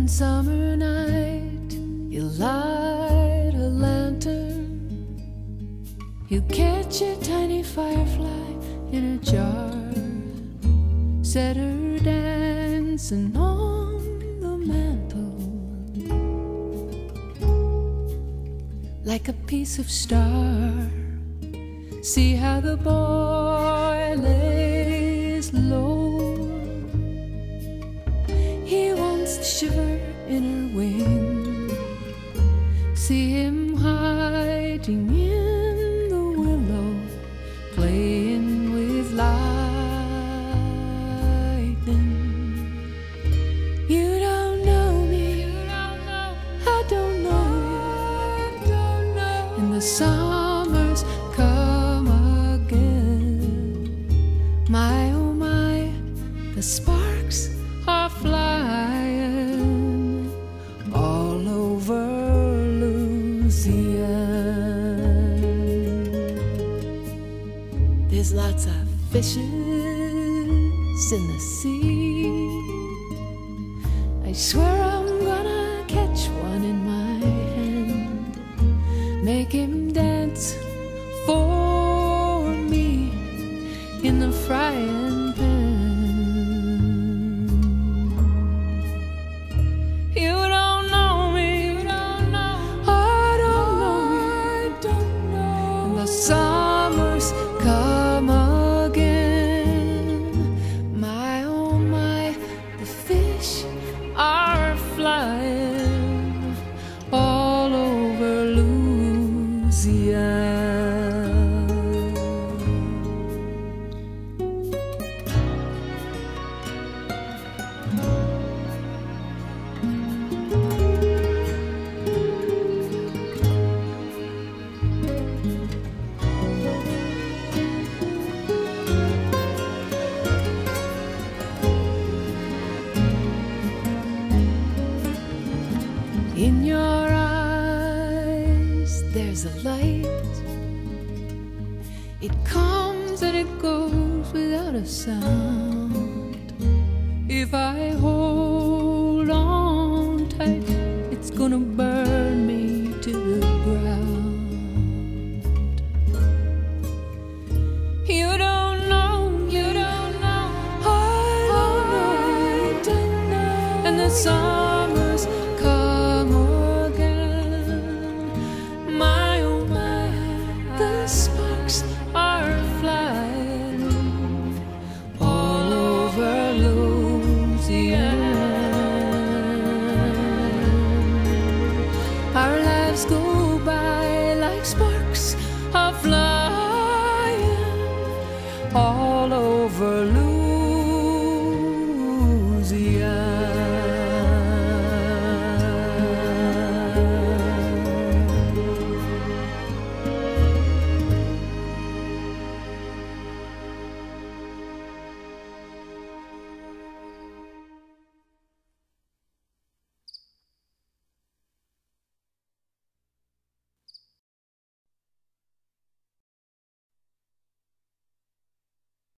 summer night, you light a lantern, you catch a tiny firefly in a jar, set her dancing on the mantle like a piece of star. See how the boy lays low. He wants to shiver in her wing. See him hiding in the willow, playing with lightning. You don't know me, I don't know you, and the summer's come again. My oh my, the sparks are flying all over Louisiana. There's lots of fishes in the sea. I swear I'm gonna catch one in my hand, make him dance for me in the frying pan. You don't know me, I don't know you, and the summer's come again. My oh my, the fish are flying all over Louisiana. In your eyes, there's a light. It comes and it goes without a sound. If I hold on tight, it's gonna burn me to the ground. You don't know, I don't know, and the sun